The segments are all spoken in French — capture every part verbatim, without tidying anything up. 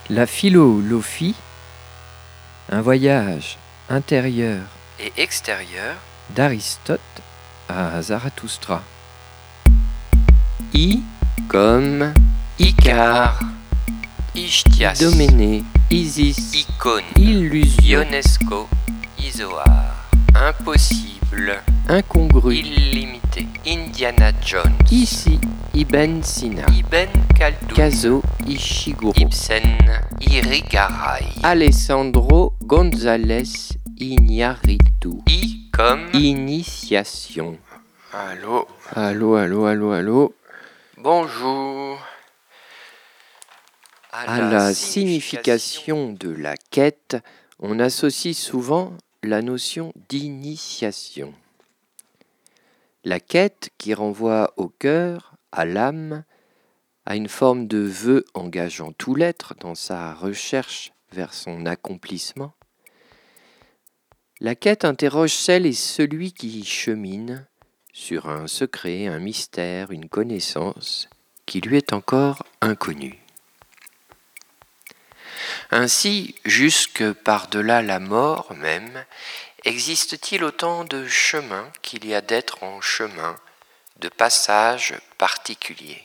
La philosophie, un voyage intérieur et extérieur d'Aristote à Zarathustra. I comme Icare, Ichthyas, Idoménée, Isis, Icône, Illusion, Ionesco, Isoar, impossible, incongru, illimité, Indiana Jones, ici, Ibn Sina, Ibn Khaldun, Kazo Ishiguro, Ibsen, Irigaray, Alessandro González Iñárritu. I comme Initiation. Allô, Allô, allô, allô, allô. bonjour. À la signification de la quête, on associe souvent la notion d'initiation. La quête qui renvoie au cœur, à l'âme, à une forme de vœu engageant tout l'être dans sa recherche vers son accomplissement. La quête interroge celle et celui qui chemine sur un secret, un mystère, une connaissance qui lui est encore inconnue. Ainsi, jusque par-delà la mort même, existe-t-il autant de chemins qu'il y a d'êtres en chemin, de passages particuliers.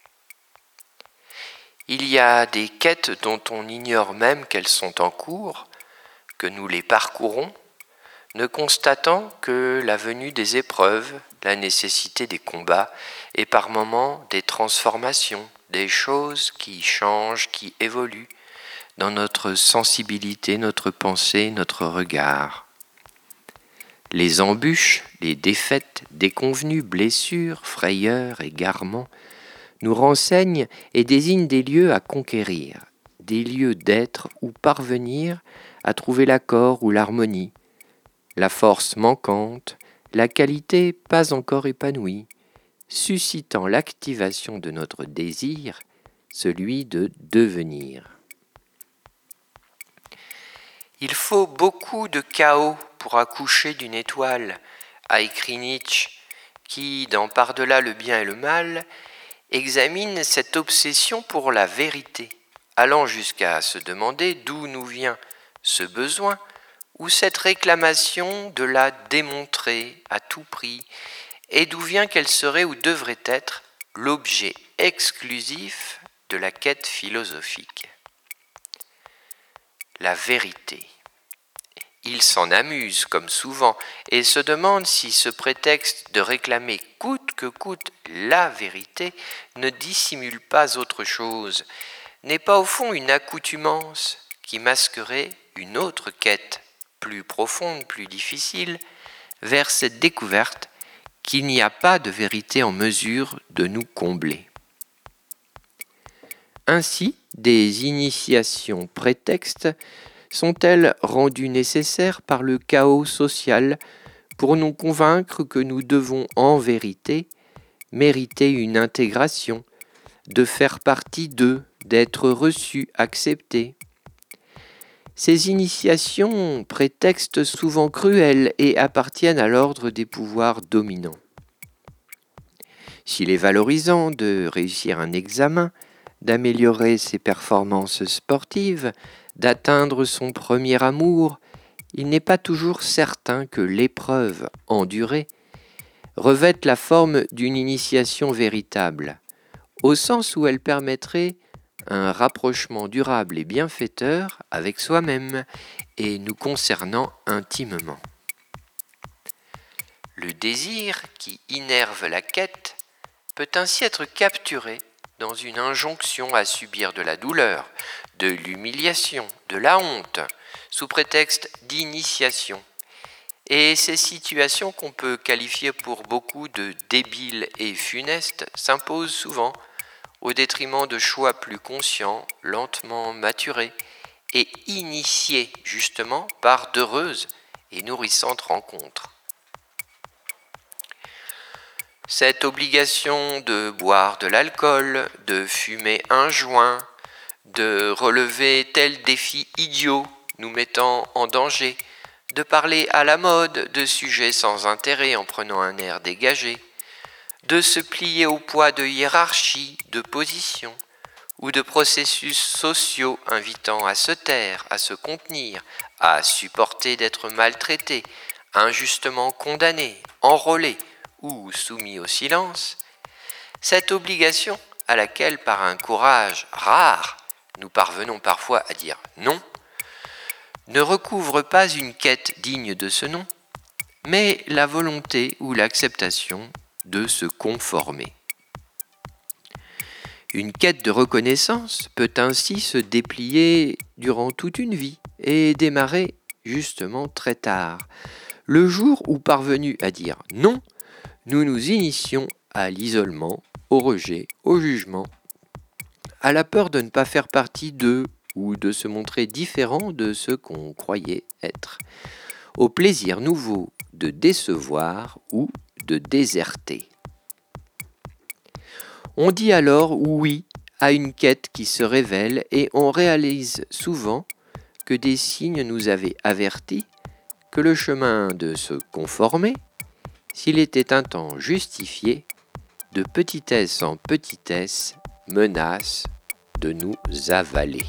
Il y a des quêtes dont on ignore même qu'elles sont en cours, que nous les parcourons, ne constatant que la venue des épreuves, la nécessité des combats et par moments des transformations, des choses qui changent, qui évoluent dans notre sensibilité, notre pensée, notre regard. Les embûches, les défaites, déconvenues, blessures, frayeurs, égarements nous renseignent et désignent des lieux à conquérir, des lieux d'être où parvenir à trouver l'accord ou l'harmonie, la force manquante, la qualité pas encore épanouie, suscitant l'activation de notre désir, celui de devenir. Il faut beaucoup de chaos pour accoucher d'une étoile, a écrit Nietzsche, qui, dans Par-delà le bien et le mal, examine cette obsession pour la vérité, allant jusqu'à se demander d'où nous vient ce besoin ou cette réclamation de la démontrer à tout prix, et d'où vient qu'elle serait ou devrait être l'objet exclusif de la quête philosophique. La vérité. Il s'en amuse, comme souvent, et se demande si ce prétexte de réclamer coûte que coûte la vérité ne dissimule pas autre chose, n'est pas au fond une accoutumance qui masquerait une autre quête, plus profonde, plus difficile, vers cette découverte qu'il n'y a pas de vérité en mesure de nous combler. Ainsi, des initiations prétextes sont-elles rendues nécessaires par le chaos social pour nous convaincre que nous devons en vérité mériter une intégration, de faire partie d'eux, d'être reçus, acceptés. Ces initiations prétextes souvent cruels et appartiennent à l'ordre des pouvoirs dominants. S'il est valorisant de réussir un examen, d'améliorer ses performances sportives, d'atteindre son premier amour, il n'est pas toujours certain que l'épreuve endurée revête la forme d'une initiation véritable, au sens où elle permettrait un rapprochement durable et bienfaiteur avec soi-même et nous concernant intimement. Le désir qui innerve la quête peut ainsi être capturé dans une injonction à subir de la douleur, de l'humiliation, de la honte, sous prétexte d'initiation. Et ces situations qu'on peut qualifier pour beaucoup de débiles et funestes s'imposent souvent au détriment de choix plus conscients, lentement maturés et initiés justement par d'heureuses et nourrissantes rencontres. Cette obligation de boire de l'alcool, de fumer un joint, de relever tel défi idiot nous mettant en danger, de parler à la mode de sujets sans intérêt en prenant un air dégagé, de se plier au poids de hiérarchie, de position, ou de processus sociaux invitant à se taire, à se contenir, à supporter d'être maltraité, injustement condamné, enrôlé ou soumis au silence, cette obligation à laquelle par un courage rare nous parvenons parfois à dire non, ne recouvre pas une quête digne de ce nom, mais la volonté ou l'acceptation de se conformer. Une quête de reconnaissance peut ainsi se déplier durant toute une vie et démarrer justement très tard, le jour où, parvenus à dire non, nous nous initions à l'isolement, au rejet, au jugement, à la peur de ne pas faire partie d'eux ou de se montrer différent de ce qu'on croyait être, au plaisir nouveau de décevoir ou de déserter. On dit alors oui à une quête qui se révèle et on réalise souvent que des signes nous avaient avertis que le chemin de se conformer, s'il était un temps justifié, de petitesse en petitesse, menace de nous avaler.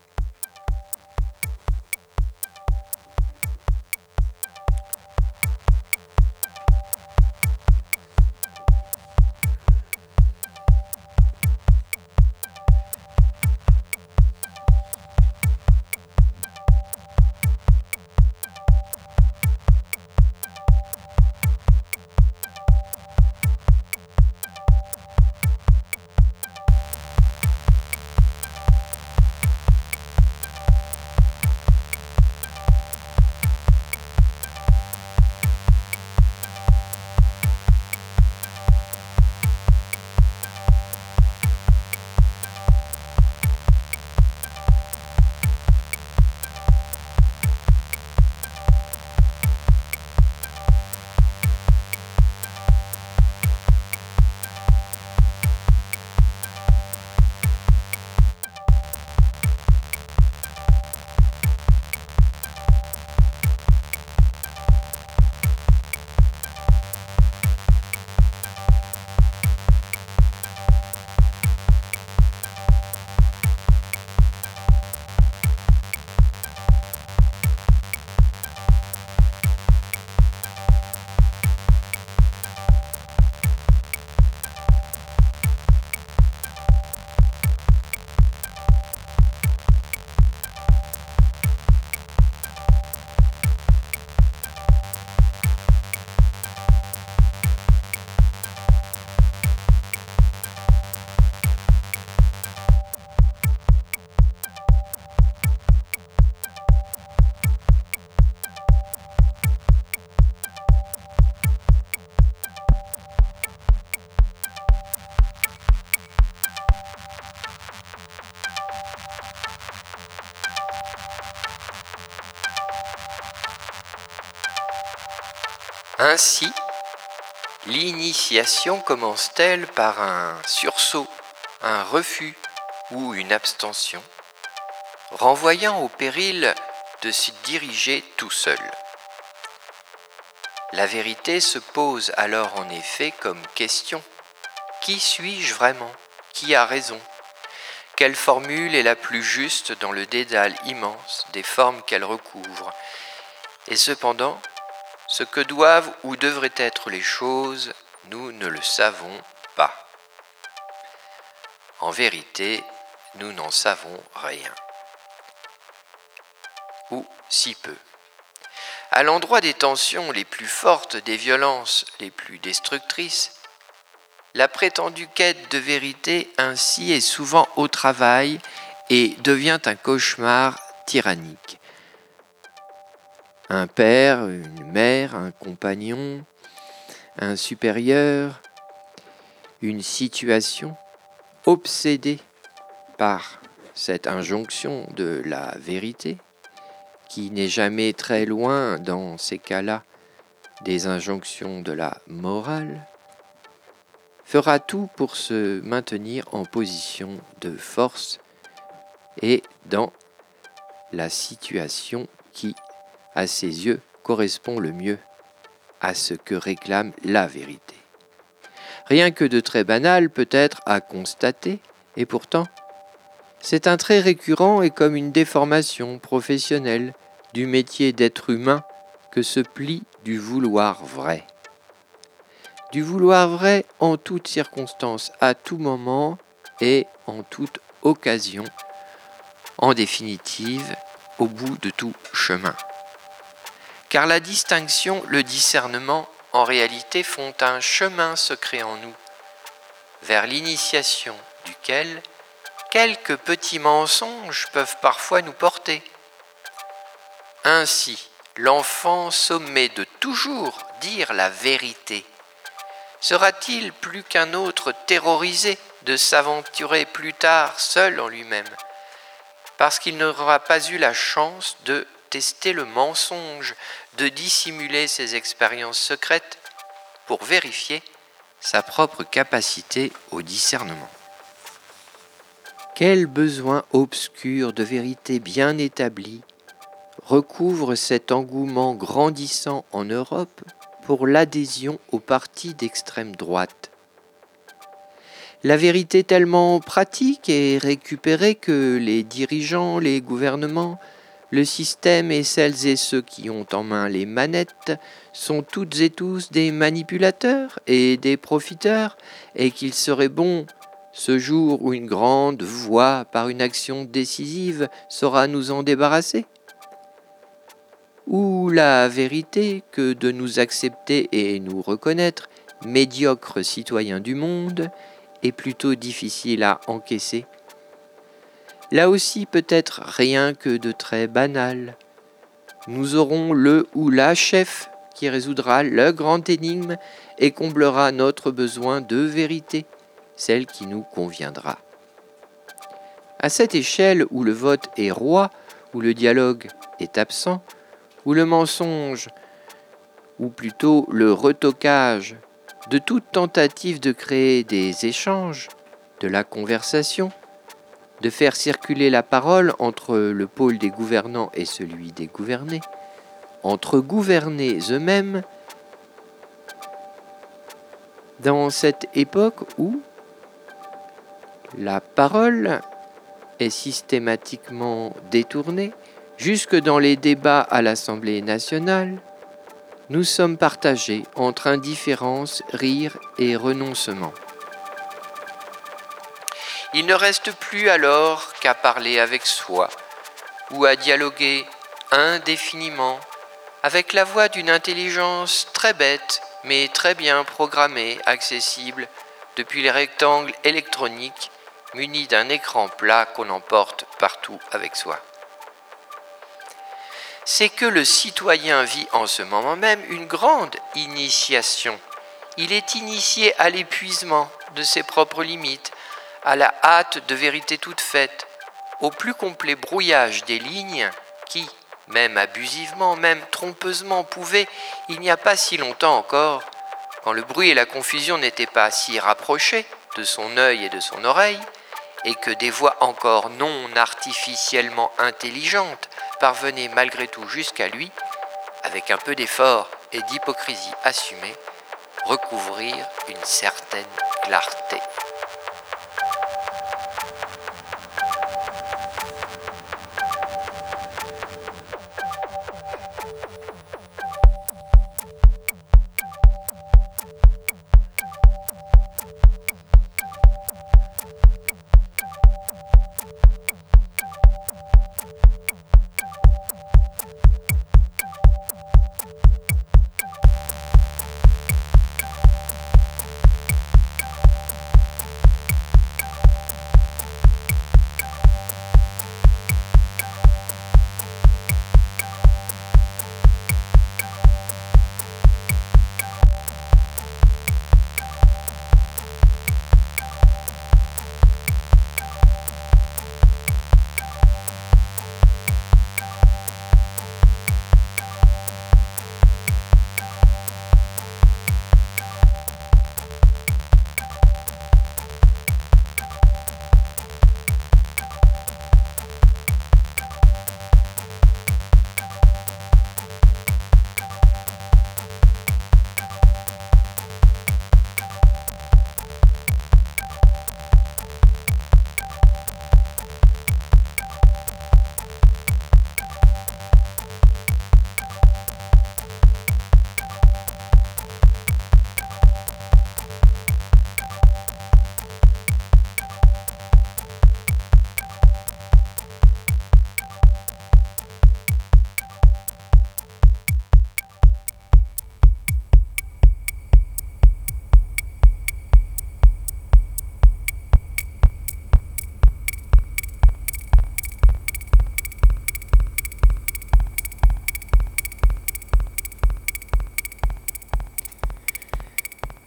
Ainsi, l'initiation commence-t-elle par un sursaut, un refus ou une abstention, renvoyant au péril de s'y diriger tout seul. La vérité se pose alors en effet comme question. Qui suis-je vraiment ? Qui a raison ? Quelle formule est la plus juste dans le dédale immense des formes qu'elle recouvre ? Et cependant, ce que doivent ou devraient être les choses, nous ne le savons pas. En vérité, nous n'en savons rien. Ou si peu. À l'endroit des tensions les plus fortes, des violences les plus destructrices, la prétendue quête de vérité ainsi est souvent au travail et devient un cauchemar tyrannique. Un père, une mère, un compagnon, un supérieur, une situation obsédée par cette injonction de la vérité, qui n'est jamais très loin dans ces cas-là des injonctions de la morale, fera tout pour se maintenir en position de force et dans la situation qui, à ses yeux, correspond le mieux à ce que réclame la vérité. Rien que de très banal peut-être à constater, et pourtant, C'est un trait récurrent et comme une déformation professionnelle du métier d'être humain que se plie du vouloir vrai. Du vouloir vrai en toutes circonstances, à tout moment et en toute occasion, en définitive, au bout de tout chemin. Car la distinction, le discernement, en réalité font un chemin secret en nous, vers l'initiation duquel quelques petits mensonges peuvent parfois nous porter. Ainsi, l'enfant sommé de toujours dire la vérité, sera-t-il plus qu'un autre terrorisé de s'aventurer plus tard seul en lui-même, parce qu'il n'aura pas eu la chance de tester le mensonge, de dissimuler ses expériences secrètes pour vérifier sa propre capacité au discernement. Quel besoin obscur de vérité bien établie recouvre cet engouement grandissant en Europe pour l'adhésion au parti d'extrême droite. La vérité tellement pratique et récupérée que les dirigeants, les gouvernements, le système et celles et ceux qui ont en main les manettes sont toutes et tous des manipulateurs et des profiteurs, et qu'il serait bon, ce jour où une grande voix, par une action décisive, saura nous en débarrasser. Ou la vérité que de nous accepter et nous reconnaître, médiocres citoyens du monde, est plutôt difficile à encaisser. Là aussi peut-être rien que de très banal. Nous aurons le ou la chef qui résoudra le grand énigme et comblera notre besoin de vérité, celle qui nous conviendra. À cette échelle où le vote est roi, où le dialogue est absent, où le mensonge, ou plutôt le retoquage, de toute tentative de créer des échanges, de la conversation, de faire circuler la parole entre le pôle des gouvernants et celui des gouvernés, entre gouvernés eux-mêmes, dans cette époque où la parole est systématiquement détournée, jusque dans les débats à l'Assemblée nationale, nous sommes partagés entre indifférence, rire et renoncement. Il ne reste plus alors qu'à parler avec soi ou à dialoguer indéfiniment avec la voix d'une intelligence très bête mais très bien programmée, accessible depuis les rectangles électroniques munis d'un écran plat qu'on emporte partout avec soi. C'est que le citoyen vit en ce moment même une grande initiation. Il est initié à l'épuisement de ses propres limites, à la hâte de vérité toute faite, au plus complet brouillage des lignes qui, même abusivement, même trompeusement pouvaient, il n'y a pas si longtemps encore, quand le bruit et la confusion n'étaient pas si rapprochés de son œil et de son oreille, et que des voix encore non artificiellement intelligentes parvenaient malgré tout jusqu'à lui, avec un peu d'effort et d'hypocrisie assumée, recouvrir une certaine clarté.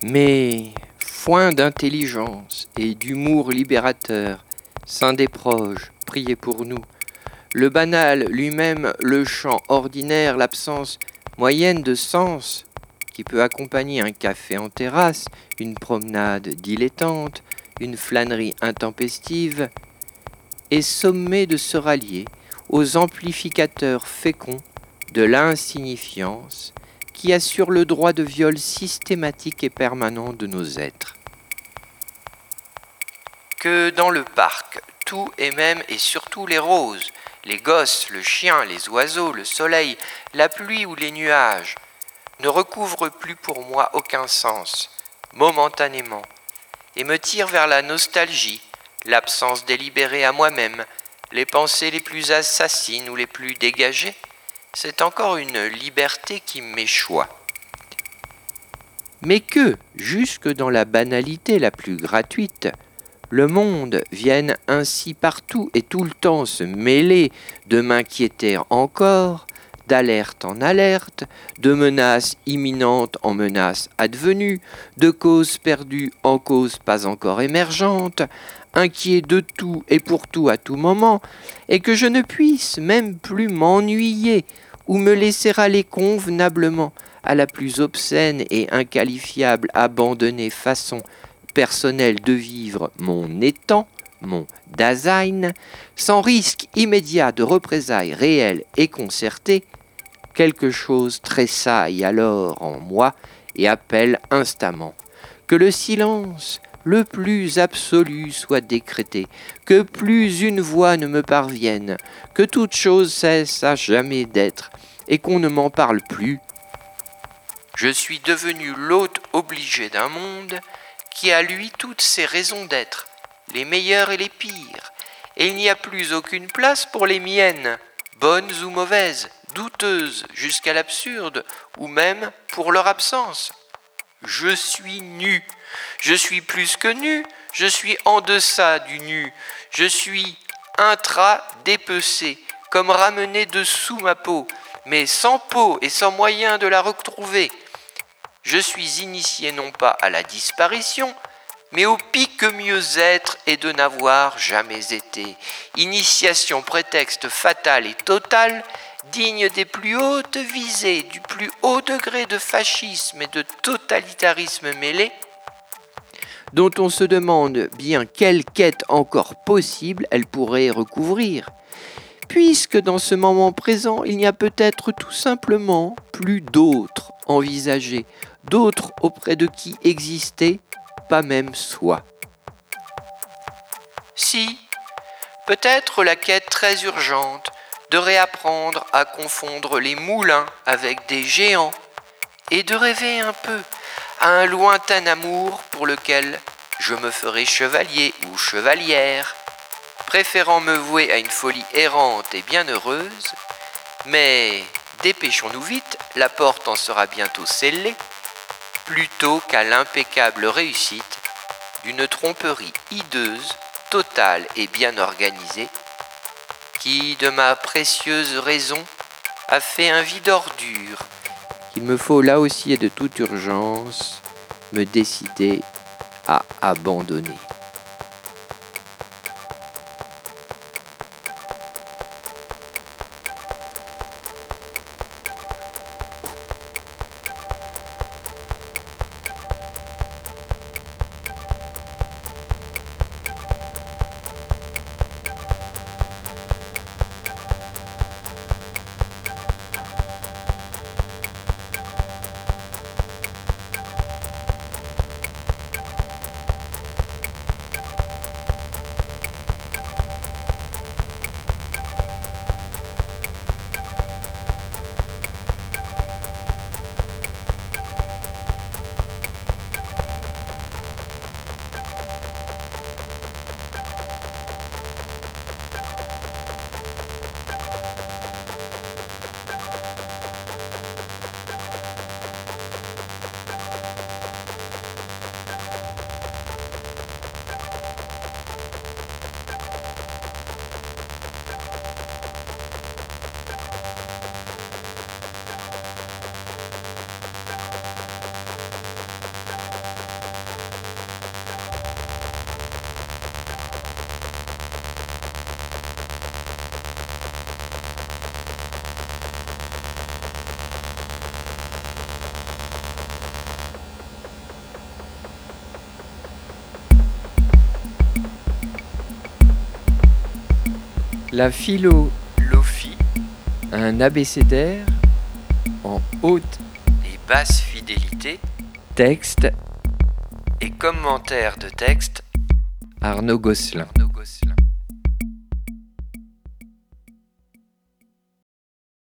Mais, foin d'intelligence et d'humour libérateur, saint des proches, priez pour nous. Le banal lui-même, le chant ordinaire, l'absence moyenne de sens qui peut accompagner un café en terrasse, une promenade dilettante, une flânerie intempestive, est sommé de se rallier aux amplificateurs féconds de l'insignifiance qui assure le droit de viol systématique et permanent de nos êtres. Que dans le parc, tout et même et surtout les roses, les gosses, le chien, les oiseaux, le soleil, la pluie ou les nuages, ne recouvrent plus pour moi aucun sens, momentanément, et me tirent vers la nostalgie, l'absence délibérée à moi-même, les pensées les plus assassines ou les plus dégagées, c'est encore une liberté qui m'échoit. Mais que, jusque dans la banalité la plus gratuite, le monde vienne ainsi partout et tout le temps se mêler de m'inquiéter encore, d'alerte en alerte, de menace imminente en menace advenue, de cause perdue en cause pas encore émergente, inquiet de tout et pour tout à tout moment, et que je ne puisse même plus m'ennuyer ou me laisser aller convenablement à la plus obscène et inqualifiable abandonnée façon personnelle de vivre mon étang, mon Dasein, sans risque immédiat de représailles réelles et concertées, quelque chose tressaille alors en moi et appelle instamment que le silence le plus absolu soit décrété, que plus une voix ne me parvienne, que toute chose cesse à jamais d'être, et qu'on ne m'en parle plus. Je suis devenu l'hôte obligé d'un monde qui a lui toutes ses raisons d'être, les meilleures et les pires, et il n'y a plus aucune place pour les miennes, bonnes ou mauvaises, douteuses jusqu'à l'absurde, ou même pour leur absence. Je suis nu, je suis plus que nu, je suis en deçà du nu, je suis intra-dépecé, comme ramené dessous ma peau, mais sans peau et sans moyen de la retrouver. Je suis initié non pas à la disparition, mais au pique mieux être et de n'avoir jamais été. Initiation prétexte fatal et total, digne des plus hautes visées, du plus haut degré de fascisme et de totalitarisme mêlé, dont on se demande bien quelle quête encore possible elle pourrait recouvrir, puisque dans ce moment présent, il n'y a peut-être tout simplement plus d'autres envisagés, d'autres auprès de qui exister, pas même soi. Si, peut-être la quête très urgente de réapprendre à confondre les moulins avec des géants et de rêver un peu à un lointain amour pour lequel je me ferai chevalier ou chevalière, préférant me vouer à une folie errante et bien heureuse, mais dépêchons-nous vite, la porte en sera bientôt scellée, plutôt qu'à l'impeccable réussite d'une tromperie hideuse, totale et bien organisée, qui, de ma précieuse raison, a fait un vide ordure, qu'il me faut là aussi et de toute urgence me décider à abandonner. La philo, Lofi un abécédaire en haute et basse fidélité texte, et commentaires de texte Arnaud Gosselin.